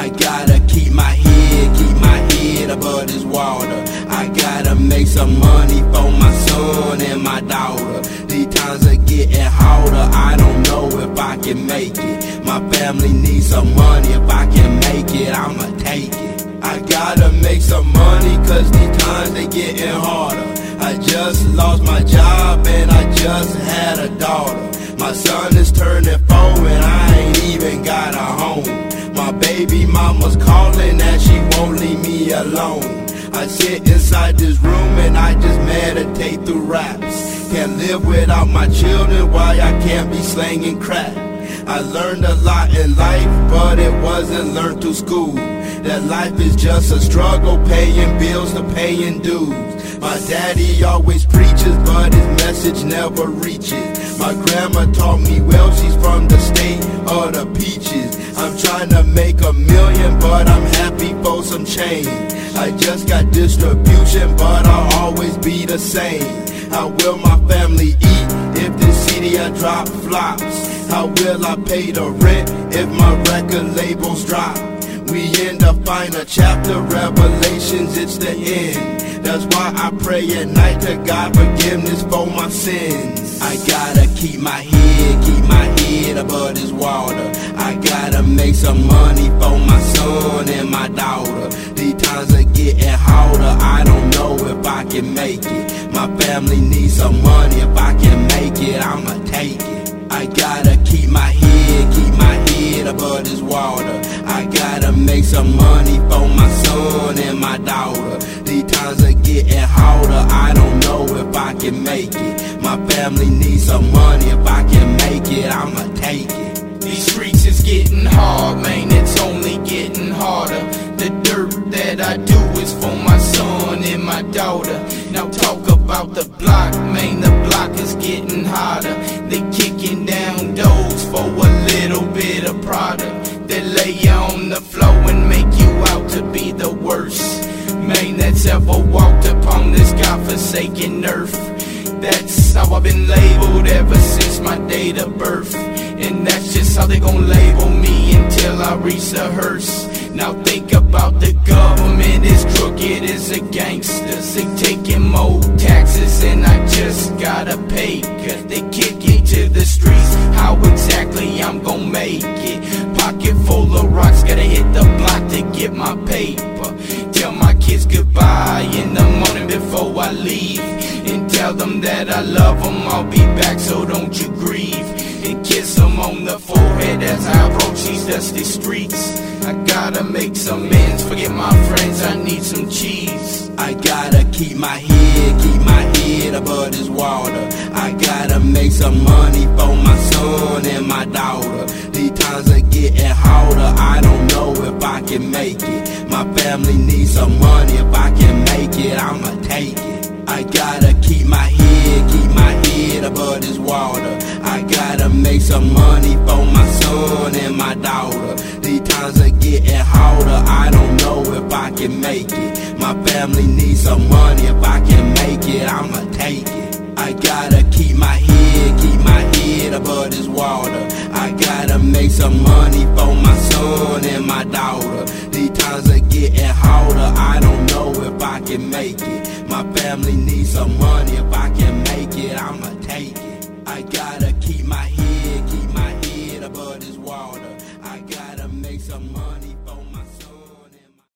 I gotta keep my head above this water. I gotta make some money for my son and my daughter. These times are getting harder, I don't know if I can make it. My family needs some money, if I can make it, I'ma take it. I gotta make some money, cause these times they getting harder. I just lost my job and I just had a daughter. My son is turning 4 and I ain't even got a home. My baby mama's calling and she won't leave me alone. I sit inside this room and I just meditate through raps. Can't live without my children, why I can't be slanging crack. I learned a lot in life, but it wasn't learned through school. That life is just a struggle, paying bills to paying dues. My daddy always preaches, but his message never reaches. My grandma taught me well, she's from the state of the peaches. I'm trying to make $1 million, but I'm happy for some change. I just got distribution, but I'll always be the same. How will my family eat if this CD I drop flops? How will I pay the rent if my record labels drop? We in the final chapter, Revelations, it's the end. That's why I pray at night to God forgiveness for my sins. I gotta keep my head above this water. I gotta make some money for my son and my daughter. These times are getting harder, I don't know if I can make it. My family needs some money, if I can make it, I'ma take it. I gotta keep my head above this water. I gotta make some money for my son and my daughter. These times are getting harder, I don't know if I can make it. My family needs some money, if I can make it, I'ma take it. These streets is getting hard, man, it's only getting harder. The dirt that I do is for my son and my daughter. Now talk about the block, man, the block is getting hotter. They kicking down doors for a little bit of product. They lay you on the floor and make you out to be the worst man that's ever walked upon this godforsaken earth. That's how I've been labeled ever since my date of birth. And that's just how they gon' label me until I reach the hearse. Now think about the government is crooked as a gangster. They taking more taxes and I just gotta pay, cause they kick it to the streets. How exactly I'm gon' make it? Pocket full of rocks, gotta hit the block to get my paper. Tell my kids goodbye in the morning before I leave, and tell them that I love them, I'll be back, so don't you grieve. And kiss them on the forehead as I approach these dusty streets. I gotta make some ends, forget my friends, I need some cheese. I gotta keep my head above this water. I gotta make some money for my son and my daughter. These times are getting harder, I don't know if I can make it. My family needs some money, if I can make it, I'ma take it. I gotta keep my head above this water. I gotta make some money for my son and my daughter. These times are getting harder, I don't know if I can make it. My family needs some money, if I can make it, I'ma take it. I gotta keep my head above this water. I gotta make some money for my son and my daughter. These times are getting harder, I don't know if I can make it. My family needs some money, if I can make it, I'ma take it. I gotta keep my head above this water. I gotta make some money.